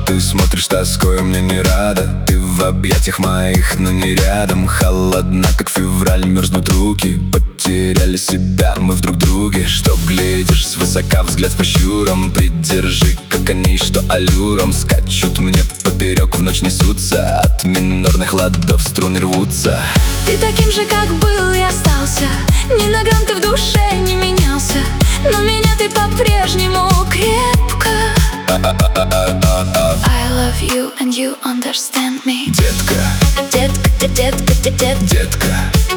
Ты смотришь тоской, мне не рада. Ты в объятиях моих, но не рядом. Холодна, как февраль, мерзнут руки. Потеряли себя мы в друг друге. Что глядишь свысока, взгляд с прищуром. Придержи, как они, что аллюром скачут мне поперек, в ночь несутся. От минорных ладов струны рвутся. Ты таким же, как был, и остался. Ни на грамм ты в душе не менялся, но меня ты по-прежнему крепко. I love you and you understand me. Детка, Детка, детка, детка, детка.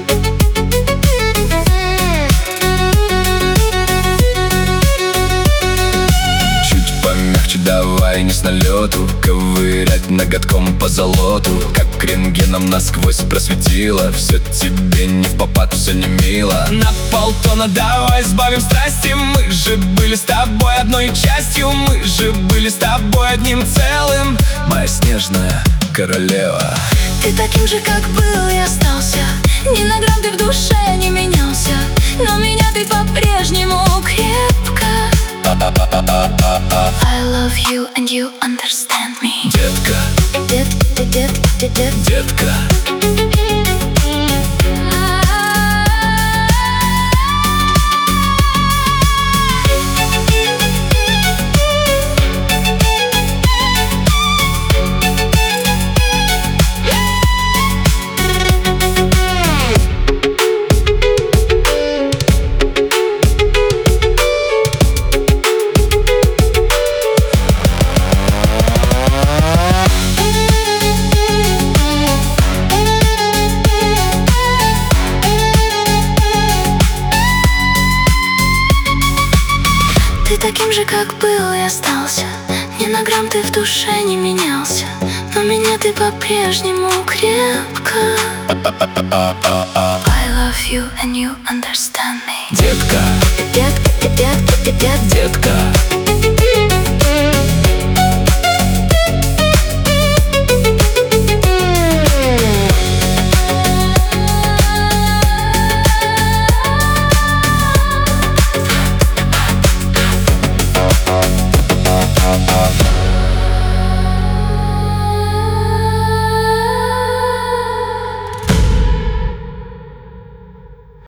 Чуть помягче давай, не с налету. Ковырять ноготком по золоту. Как рентгеном насквозь просветило. Все тебе не в попад, все не мило. На полтона давай сбавим страсти. Мы же были с тобой одной частью. Мы же были с тобой одним целым. Моя снежная королева. Ты таким же, как был, и остался. Ни на грамм ты в душе не менялся, но меня ты по-прежнему крепко. I love you and you understand me. Детка, Детка, детка, детка, детка. Ты таким же, как был, и остался. Ни на грамм ты в душе не менялся, но меня ты по-прежнему крепко. I love you and you understand me. Детка.